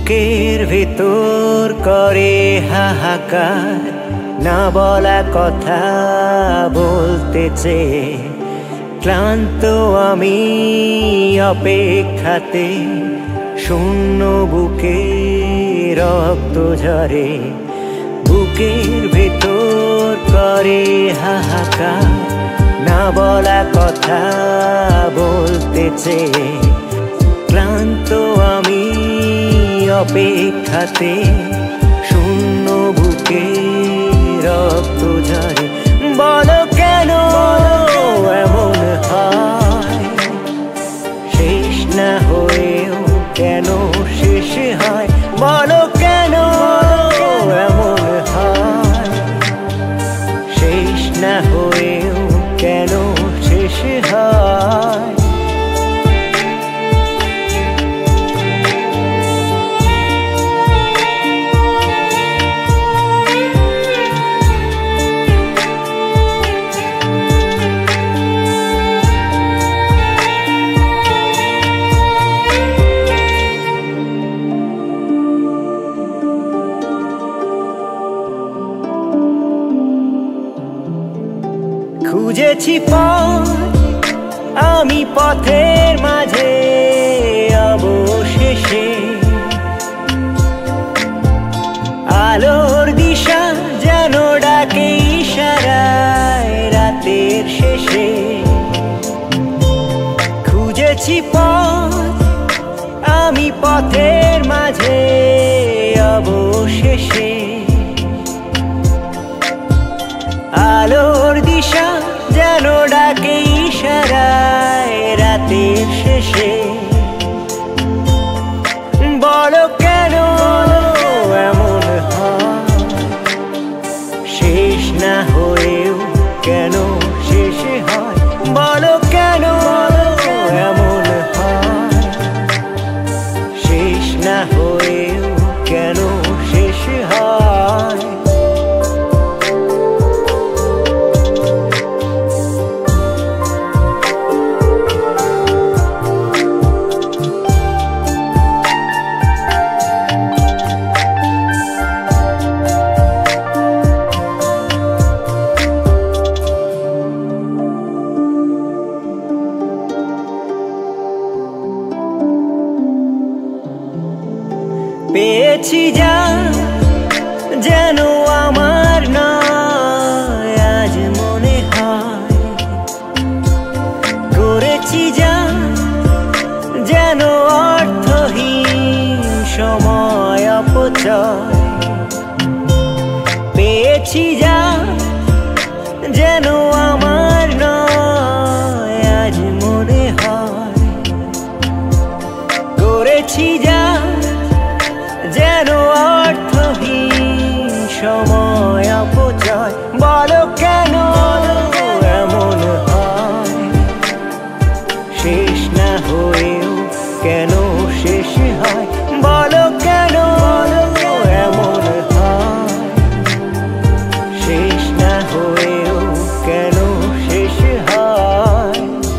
বুকের ভেতর করে হাহাকার, না বলা কথা বলতে চেয়ে ক্লান্ত আমি অপেক্ষাতে। শূন্য বুকে রক্ত ঝরে, বুকের ভেতর করে হাহাকার, না বলা কথা বলতে চেয়ে ক্লান্ত আমি অপেক্ষাতে। শূন্য বুকে রক্ত ঝরে, বলো কেন এমন হয়? শেষ না হয়েও কেন শেষ হয়? বলো কেন এমন হয়? শেষ না হয়েও কেন শেষ হয়? খুঁজেছি পথ আমি পথের মাঝে, অবশেষে আলোর দিশা যেন ডাকে ইশারায় রাতের শেষে। খুঁজেছি পথ আমি পথের মাঝে, অবশেষে আলোর দিশা যেন ডাকে ইশারায় রাতের শেষে। বলো কেন এমন হয়? শেষ না হয়েও কেন শেষ হয়? বলো কেন এমন হয়? শেষ না হয়েও কেন শেষ হয়? পেয়েছি যা যেন আমার নয়, আজ মনে হয় করেছি যা যেন অর্থহীন সময় অপচয়। পেয়েছি যা যেন আমার নয়, আজ মনে হয় করেছি যা যেন অর্থহীন সময় অপচয়। বলো কেন এমন হয়? শেষ না হয়েও কেন শেষ হয়? বলো কেন এমন হয়? শেষ না হয়েও কেন শেষ হয়?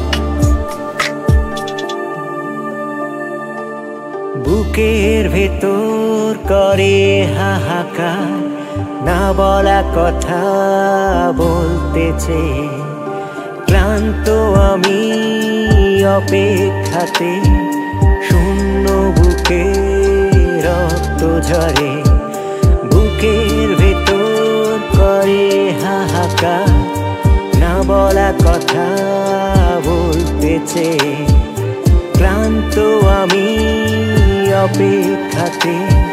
বুকের ভেতর করে হাহাকার, না বলা কথা বলতে চেয়ে ক্লান্ত আমি অপেক্ষাতে। শূন্য বুকে রক্ত ঝরে, বুকের ভেতর করে হাহাকার, না বলা কথা বলতে চেয়ে ক্লান্ত আমি অপেক্ষাতে।